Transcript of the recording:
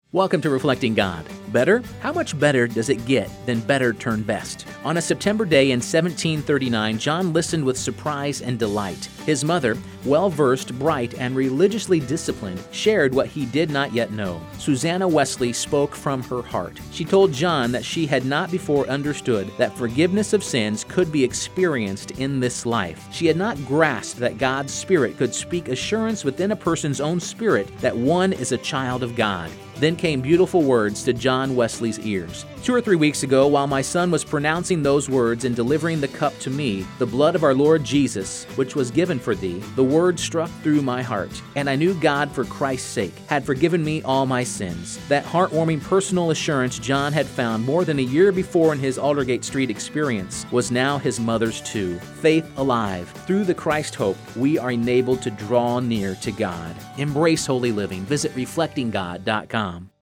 Welcome to Reflecting God. Better? How much better does it get than better turn best? On a September day in 1739, John listened with surprise and delight. His mother, well-versed, bright, and religiously disciplined, shared what he did not yet know. Susanna Wesley spoke from her heart. She told John that she had not before understood that forgiveness of sins could be experienced in this life. She had not grasped that God's Spirit could speak assurance within a person's own spirit that one is a child of God. Then came beautiful words to John Wesley's ears. 2 or 3 weeks ago, while my son was pronouncing those words and delivering the cup to me, the blood of our Lord Jesus, which was given for thee, the word struck through my heart. And I knew God, for Christ's sake, had forgiven me all my sins. That heartwarming personal assurance John had found more than a year before in his Aldergate Street experience was now his mother's too. Faith alive. Through the Christ hope, we are enabled to draw near to God. Embrace holy living. Visit reflectinggod.com.